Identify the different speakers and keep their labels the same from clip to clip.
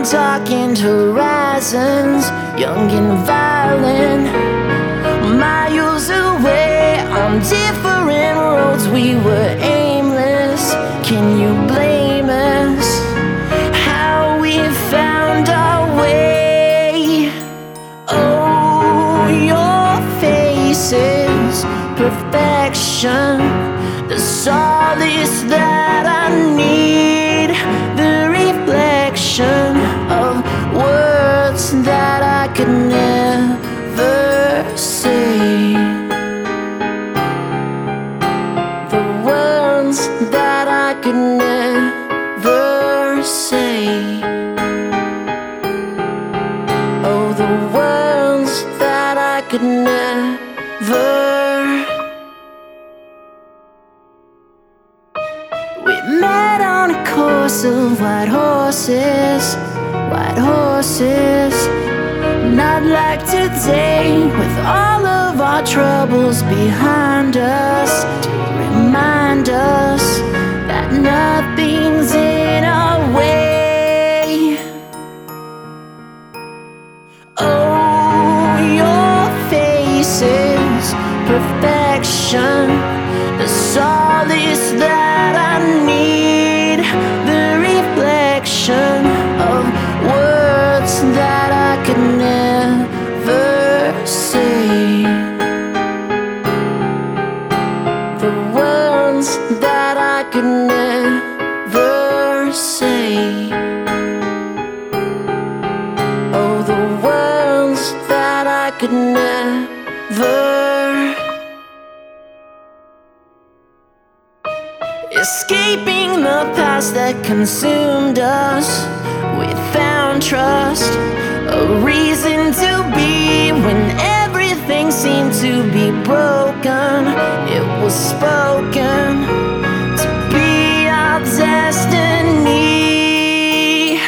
Speaker 1: darkened horizons, young and violent, miles away on different roads. We were aimless. Can you blame us? How we found our way. Oh, your faces, perfection, the solace that I need, the reflection of words that I could never say, the words that I could never say. Oh, the words that I could never. We met on a course of white horses, white horses. Not like today, with all of our troubles behind us, to remind us that nothing's in our way. Oh, your faces, perfection, the solace that I need, the reflection of words that I could never say, the words that I could never say. Oh, the words that I could never. Escaping the past that consumed us, we found trust, a reason to be when everything seemed to be broken. It was spoken to be our destiny.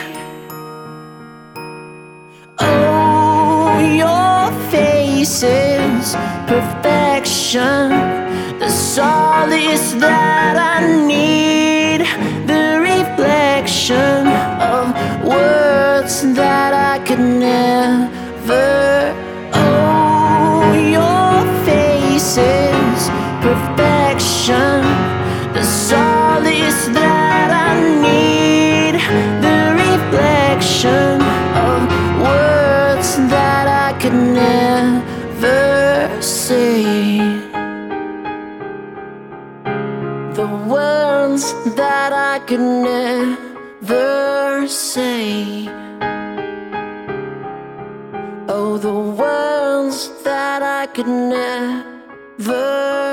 Speaker 1: Oh, your faces, perfection, the solace that I need, the reflection of words that I could never. Oh, your faces, perfection, the solace that I need, the reflection of words that I could never say, the words that I could never say. Oh, the words that I could never